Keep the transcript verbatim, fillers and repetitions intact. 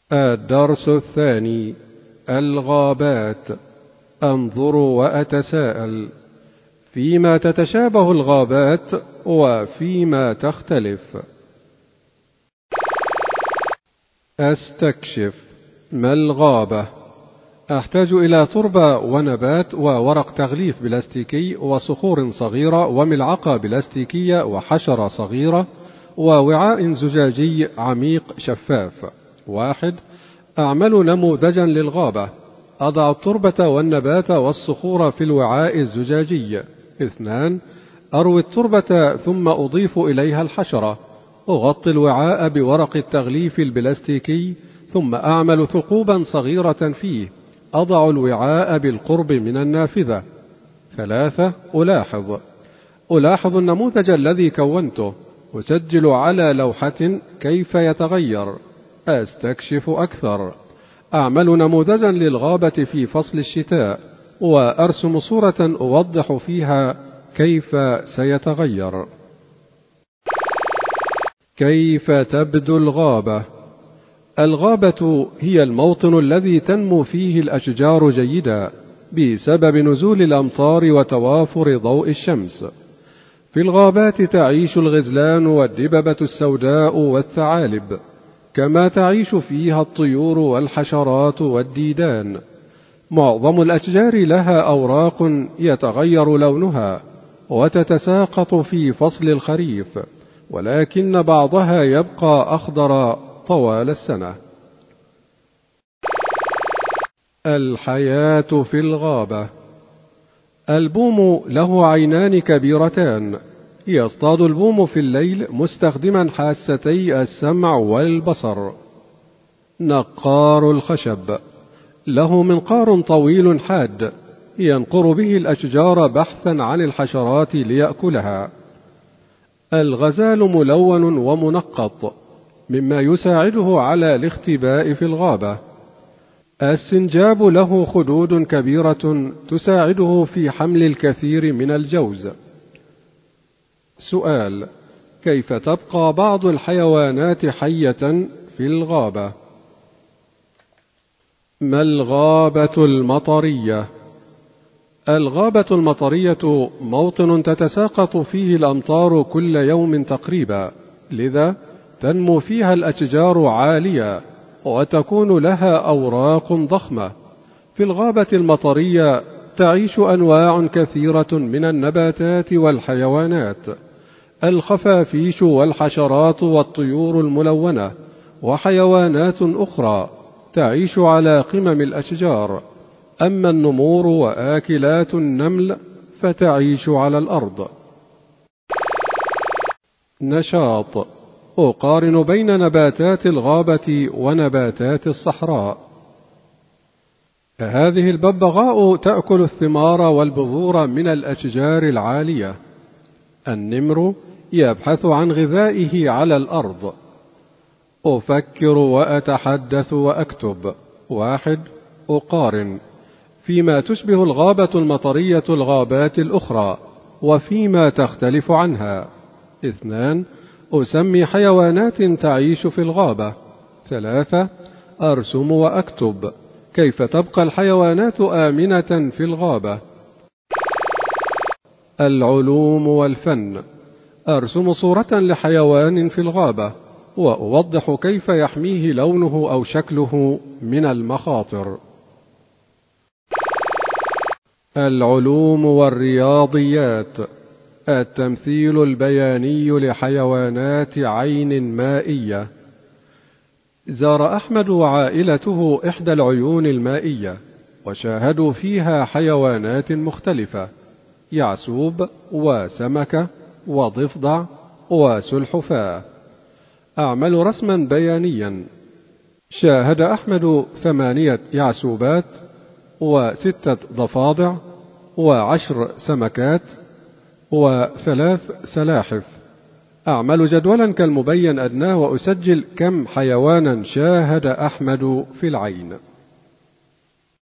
الدرس الثاني: الغابات. أنظر وأتساءل: فيما تتشابه الغابات وفيما تختلف؟ أستكشف. ما الغابة؟ أحتاج إلى تربة ونبات وورق تغليف بلاستيكي وصخور صغيرة وملعقة بلاستيكية وحشرة صغيرة ووعاء زجاجي عميق شفاف. واحد. أعمل نموذجا للغابة. أضع التربة والنبات والصخور في الوعاء الزجاجي. اثنان. أروي التربة ثم أضيف إليها الحشرة. أغطي الوعاء بورق التغليف البلاستيكي ثم أعمل ثقوبا صغيرة فيه. أضع الوعاء بالقرب من النافذة. ثلاثة. ألاحظ ألاحظ النموذج الذي كونته. أسجل على لوحة كيف يتغير. أستكشف أكثر. أعمل نموذجا للغابة في فصل الشتاء وأرسم صورة أوضح فيها كيف سيتغير. كيف تبدو الغابة؟ الغابة هي الموطن الذي تنمو فيه الأشجار جيدا بسبب نزول الأمطار وتوافر ضوء الشمس. في الغابات تعيش الغزلان والدببة السوداء والثعالب، كما تعيش فيها الطيور والحشرات والديدان. معظم الأشجار لها أوراق يتغير لونها وتتساقط في فصل الخريف، ولكن بعضها يبقى أخضر طوال السنة. الحياة في الغابة. البوم له عينان كبيرتان. يصطاد البوم في الليل مستخدما حاستي السمع والبصر. نقار الخشب. له منقار طويل حاد ينقر به الأشجار بحثا عن الحشرات ليأكلها. الغزال ملون ومنقط، مما يساعده على الاختباء في الغابة. السنجاب له خدود كبيرة تساعده في حمل الكثير من الجوز. سؤال: كيف تبقى بعض الحيوانات حية في الغابة؟ ما الغابة المطرية؟ الغابة المطرية موطن تتساقط فيه الأمطار كل يوم تقريبا، لذا تنمو فيها الأشجار عالية وتكون لها أوراق ضخمة. في الغابة المطرية تعيش أنواع كثيرة من النباتات والحيوانات، الخفافيش والحشرات والطيور الملونة، وحيوانات أخرى تعيش على قمم الأشجار. أما النمور وآكلات النمل فتعيش على الأرض. نشاط. أقارن بين نباتات الغابة ونباتات الصحراء. هذه الببغاء تأكل الثمار والبذور من الأشجار العالية. النمر يبحث عن غذائه على الأرض. أفكر وأتحدث وأكتب. واحد. أقارن فيما تشبه الغابة المطرية الغابات الأخرى وفيما تختلف عنها. اثنان. أسمي حيوانات تعيش في الغابة. ثلاثة. أرسم وأكتب كيف تبقى الحيوانات آمنة في الغابة. العلوم والفن. أرسم صورة لحيوان في الغابة وأوضح كيف يحميه لونه أو شكله من المخاطر. العلوم والرياضيات. التمثيل البياني لحيوانات عين مائية. زار أحمد وعائلته إحدى العيون المائية وشاهدوا فيها حيوانات مختلفة: يعسوب وسمكة وضفدع وسلحفاة. أعمل رسما بيانيا. شاهد أحمد ثمانية يعسوبات وستة ضفادع وعشر سمكات وثلاث سلاحف. أعمل جدولا كالمبين أدناه وأسجل كم حيوانا شاهد أحمد في العين.